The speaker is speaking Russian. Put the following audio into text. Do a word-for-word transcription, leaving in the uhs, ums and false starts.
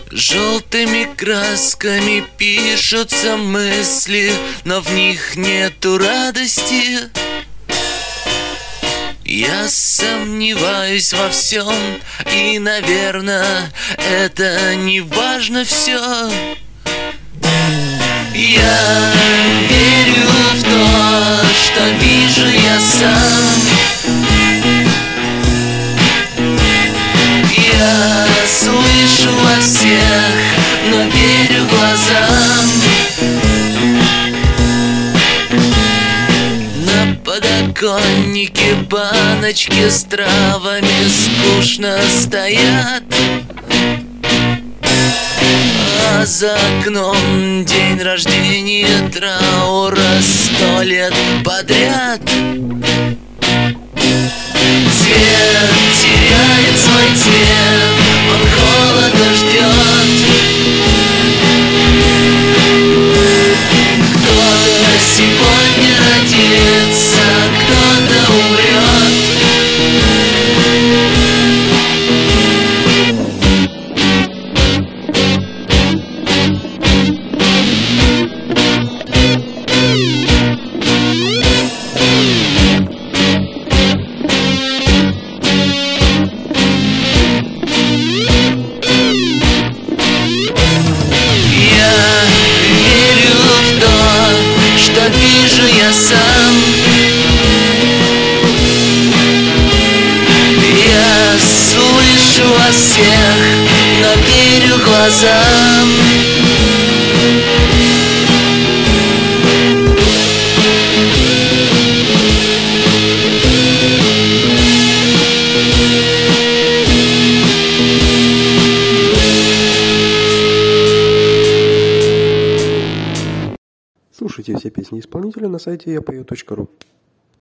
Желтыми красками пишутся мысли, но в них нету радости. Я сомневаюсь во всем, и, наверное, это не важно все. Я верю в то, что вижу я сам. Я слышу о всех, но верю глазам. На подоконнике баночки с травами скучно стоят, а за окном день рождения траура сто лет подряд. Свет теряет свой цвет, он холода ждет. Кто-то сегодня родится, кто-то умрет. Вижу я сам. Я слышу о всех, но верю глазам. Слушайте все песни исполнителя на сайте я пою точка ру.